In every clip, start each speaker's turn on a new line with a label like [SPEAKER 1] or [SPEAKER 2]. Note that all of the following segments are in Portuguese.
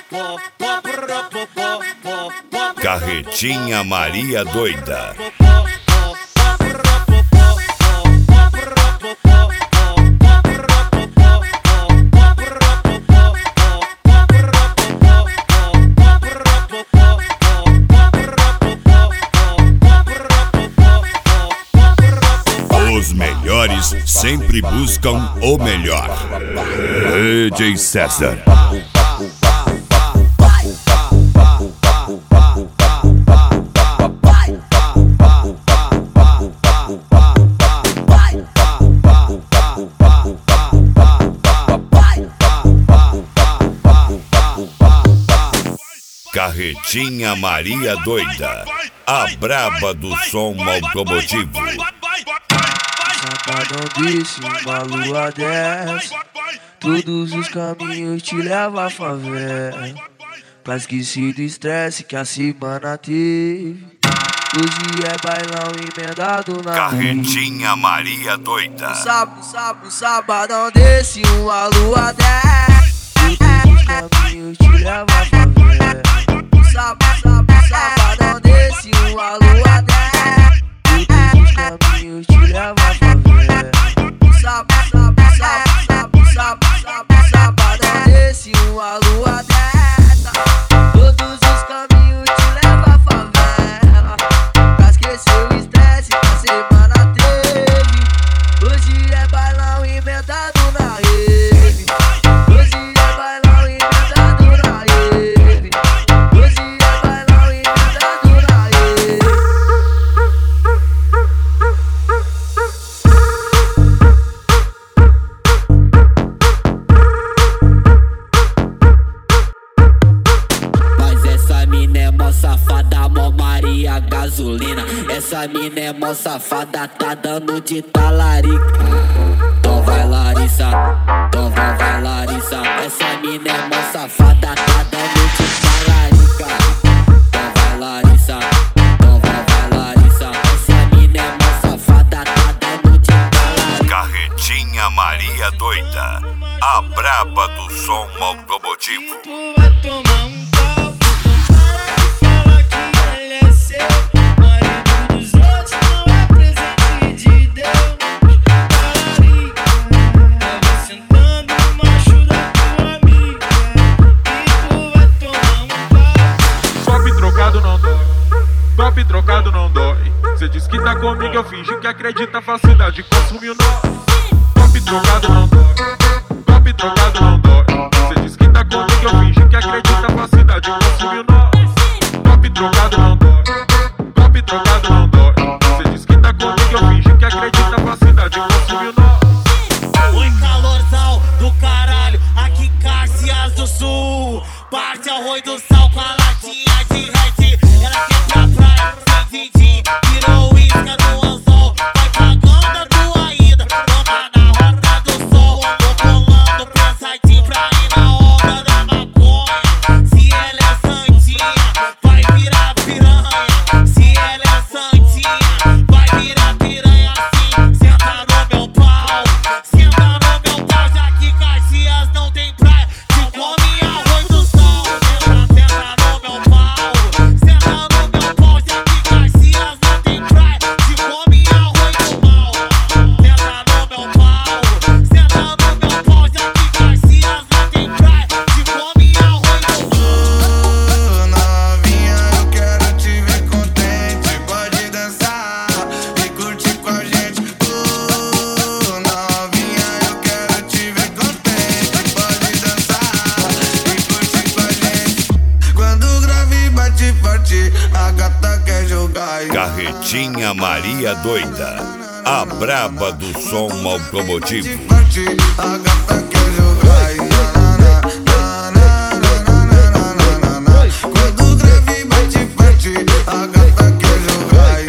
[SPEAKER 1] Carretinha Maria Doida. Os melhores sempre buscam o melhor. DJ César. Carretinha Maria Doida, a braba do som automotivo.
[SPEAKER 2] Sabadão disse, uma lua dessa, todos os caminhos te levam à favela. Pra esquecer do estresse que a semana teve, hoje é bailão emendado na
[SPEAKER 1] Carretinha Maria Doida.
[SPEAKER 2] Sabadão desse, uma lua dessa, todos os caminhos te levam à favela. Sabadão desse, uma lua dessa, todos os caminhos te levam à favela. Sabadão desse, uma lua dessa, todos os caminhos te levam à favela. Pra esquecer o estresse que a semana teve, hoje é bailão emendado na rede. Hoje é bailão emendado na rede. Hoje é bailão emendado na rede.
[SPEAKER 3] Mas essa mina é mó safada, mó Maria gasolina. Essa mina é mó safada, tá dando de talarica. Então vai Larissa, então vai Larissa. Essa mina é mó safada, tá dando de talarica. Então vai Larissa, então vai Larissa. Essa mina é mó safada, tá dando de talarica.
[SPEAKER 1] Carretinha Maria Doida, a braba do som automotivo.
[SPEAKER 4] Tu vai tomar um copo, para de falar que ele é seu. Marido dos outros não é presente de Deus. Talarica, tava sentando no macho da tua amiga, e tu vai tomar um copo.
[SPEAKER 5] Top trocado não dói, top trocado não dói. Cê diz que tá comigo, eu fingi que acredita, facilidade consumiu nós. Top trocado não dói, top trocado não dói. Cê diz que tá comigo, eu fingi que acredita, facilidade consumiu nós. Top trocado não dói, top trocado não dói. Cê diz que tá comigo, eu fingi que acredita, facilidade consumiu nós.
[SPEAKER 4] Oi, calorzão do caralho, aqui em Caxias do Sul. Parte arroz do sal com a latinha de Red. Ela quer pra praia, sem din-din, virou isca no anzol. Vai pagando a tua ida, toca na roda do sol. Tô colando pensadinho pra ir na onda da maconha. Se ela é santinha, vai virar piranha. Se ela é santinha, vai virar piranha assim. Senta no meu pau, senta no meu pau. Já que Caxias não tem praia, te come arroz do sol. Senta no meu pau, senta no meu pau. Já que Caxias não tem praia, te come arroz do mal. Senta no meu pau, senta no meu pau. Já que Caxias não tem praia, te come arroz do mal.
[SPEAKER 6] Novinha, eu quero te ver contente. Pode dançar e curtir com a gente. Novinha, eu quero te ver contente. Pode dançar e curtir com a gente. Quando o grave bate forte, a gata quer jogar.
[SPEAKER 1] Carretinha Maria Doida, a braba do som automotivo.
[SPEAKER 6] Forte, a gata quer jogar. Quando o grave bate forte, a gata quer jogar.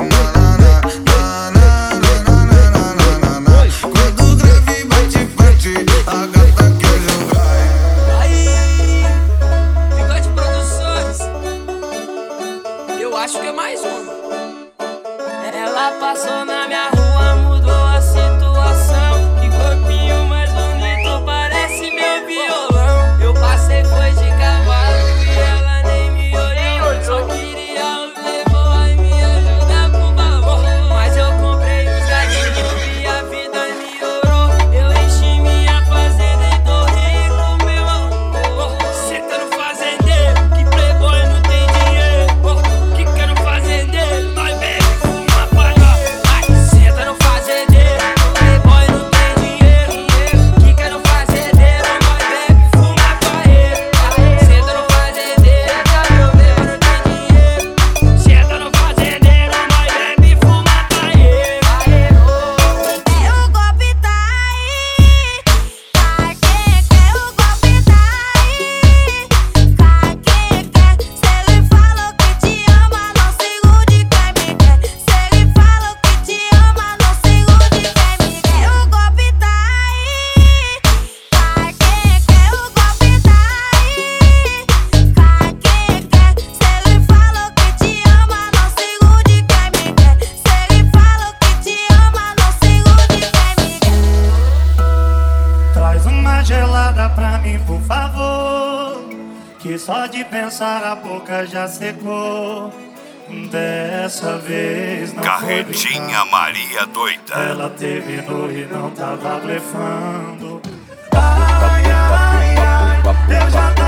[SPEAKER 6] Quando o grave bate forte, a gata quer jogar.
[SPEAKER 7] Aí, Bigode Produções, eu acho que é mais um. Ela passou na minha rua, mudou a situação. Que corpinho mais bonito, parece meu violão.
[SPEAKER 8] que só de pensar a boca já secou. Dessa vez não
[SPEAKER 1] Carretinha
[SPEAKER 8] foi
[SPEAKER 1] Maria doida.
[SPEAKER 8] ela terminou e não tava blefando. Ai, ai, ai, eu já